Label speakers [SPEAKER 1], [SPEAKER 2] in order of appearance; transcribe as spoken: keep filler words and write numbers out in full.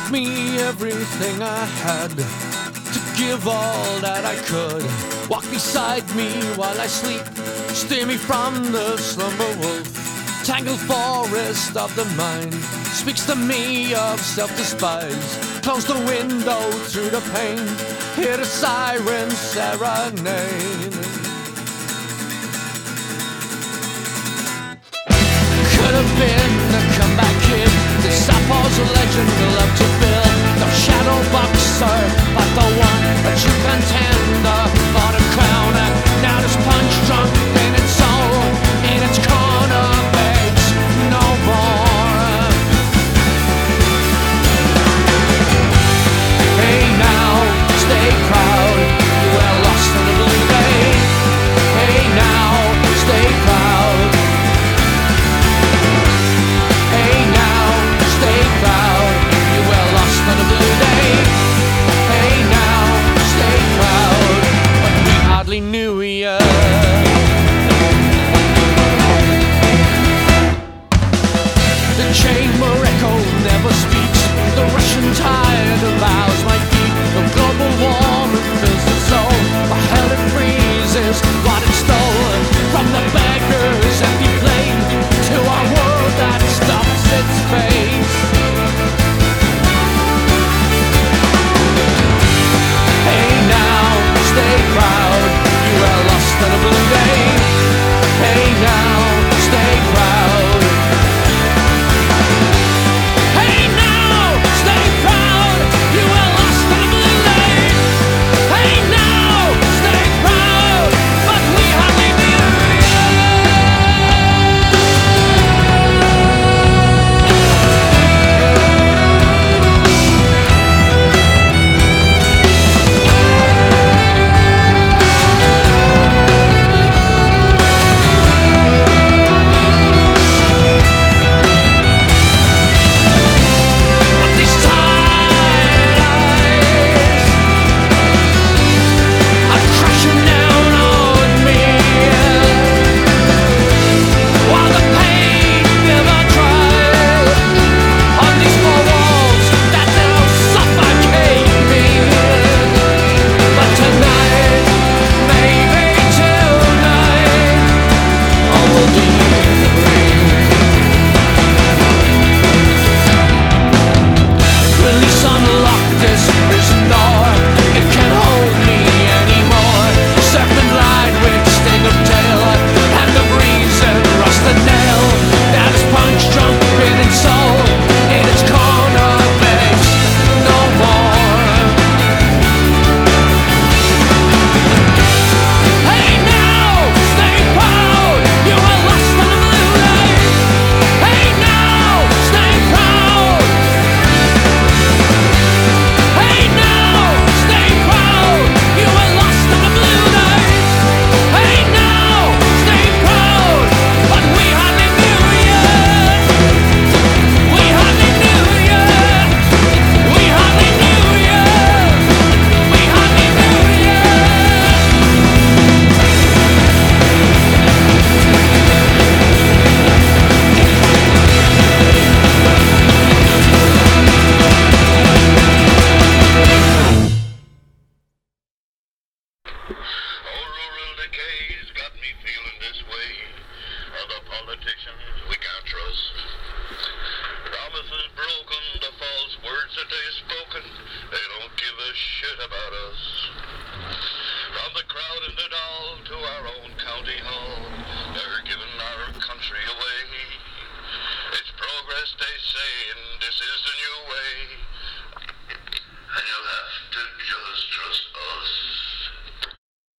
[SPEAKER 1] gave me everything I had, to give all that I could. Walk beside me while I sleep, steer me from the slumber wolf. Tangled forest of the mind speaks to me of self-despise. Close the window through the pane, hear the siren serenade. Could have been a comeback kid, the Sappho's a legend we'll have to build. No shadow boxer, but the one that you contender for the crown. Now this punch drunk in its soul, in its corner begs no more. Hey now, stay proud, you were lost in the blue day. Hey now, stay proud. Hey now, stay proud, you were lost on a blue day. Hey now, stay proud, but we hardly knew ya. The chamber echo never speaks, the Russian tide allows my feet. The global warming fills the soul, for hell it freezes what it stole. From the beggar's empty plane to a world that stops its pace. Hey now, stay proud, you are lost on a blue day. Hey now, stay proud. Hey now, stay proud, you are lost on a blue day. Hey now, stay proud, but we hardly knew release, unlock this prison.